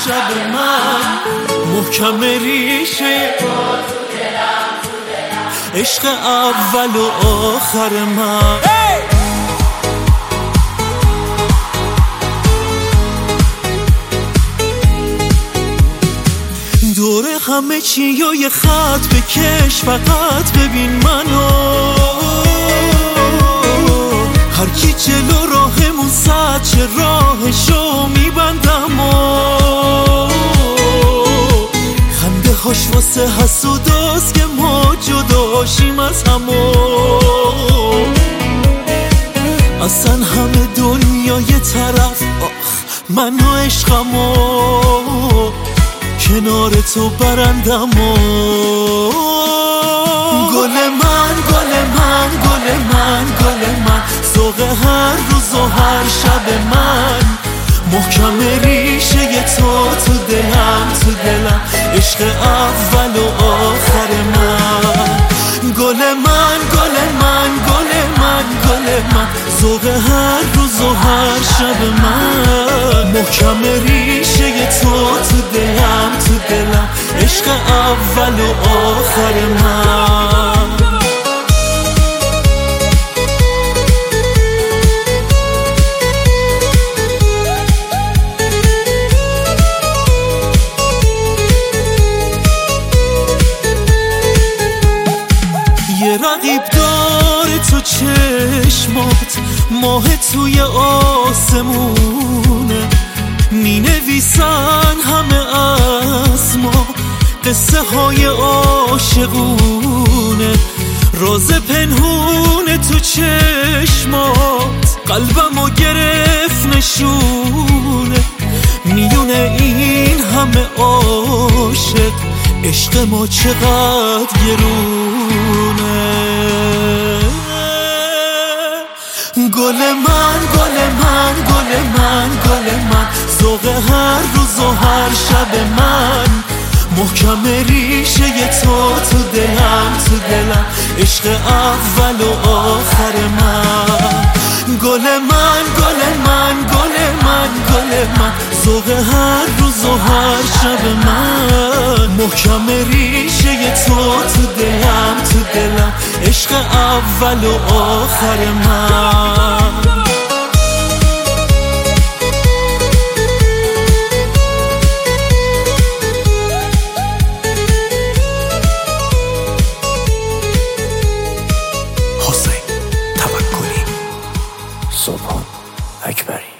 شب من محکم ریشه عشق اول و آخر من. دور همه چی یه خط بکش، فقط ببین منو. هر کی جلو راهمون زد چه راهشو میبندم و خنده هاش واسه حسوداست که ما جداشیم از همو. اصلا همه دنیا یه طرف، من و عشقمو کنار تو برندم و گل من گل من گل من گل من ذوق هر روز و هر شب من محکم ریشه تو دلم عشق اول و آخر من. گل من گل من گل من گل من ذوق هر روز و هر شب من محکم ریشه تو دلم عشق اول و آخر من. یه رقیب داره تو چشمات، ماه توی آسمونه، می نویسن همه از ما قصه های عاشقونه. راز پنهون تو چشمات قلبمو گرفت نشونه. میونه این همه عاشق عشق ما چقدر گرونه. گل من گل من گل من گل من ذوق هر روز و هر شب من محکم ریشه تو دلم عشق اول و آخر من. گل من گل من گل من گل من ذوق هر روز و هر شب من محکم ریشه تو دلم عشق اول و آخر من. حسین توکلی، سبحان اکبری.